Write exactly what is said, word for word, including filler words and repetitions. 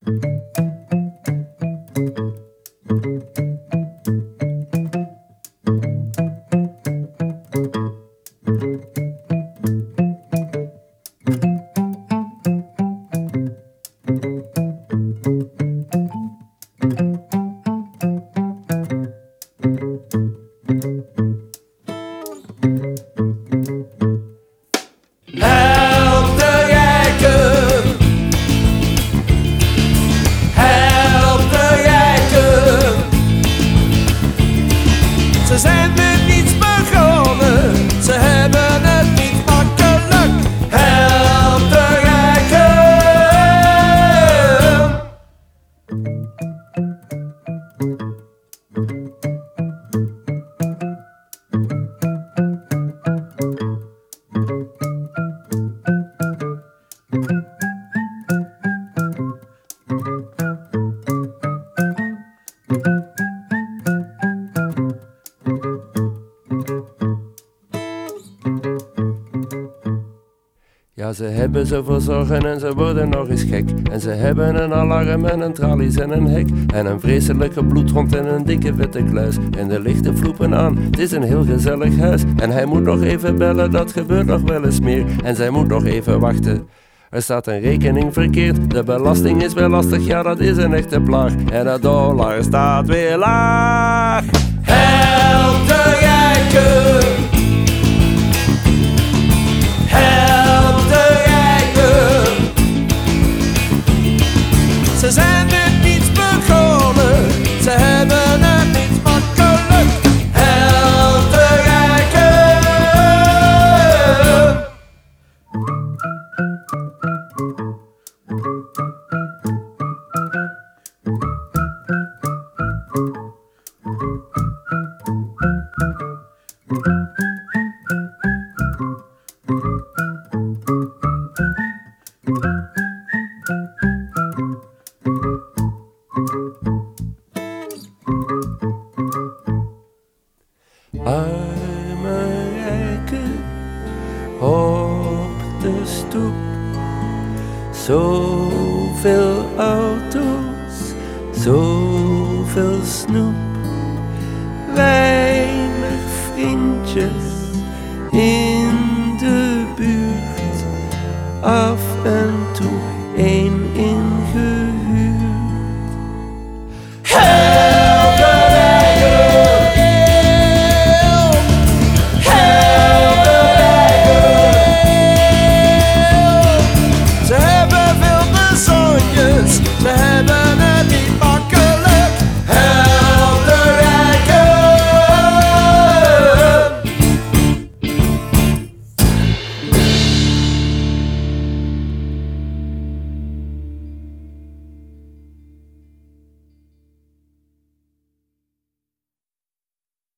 Ze zijn met niets begonnen, ze hebben het niet makkelijk. Help de rijken. Ja, ze hebben zoveel zorgen en ze worden nog eens gek. En ze hebben een alarm en een tralies en een hek. En een vreselijke bloedhond en een dikke witte kluis. En de lichten vloepen aan, het is een heel gezellig huis. En hij moet nog even bellen, dat gebeurt nog wel eens meer. En zij moet nog even wachten. Er staat een rekening verkeerd, de belasting is wel lastig, ja dat is een echte plaag. En de dollar staat weer laag. Help de rijken. Help de rijken. Ze zijn met niets begonnen, ze hebben het niet makkelijk. Help de rijken. Arme rijken op de stoep, zoveel auto's, zoveel snoep, weinig vriendjes in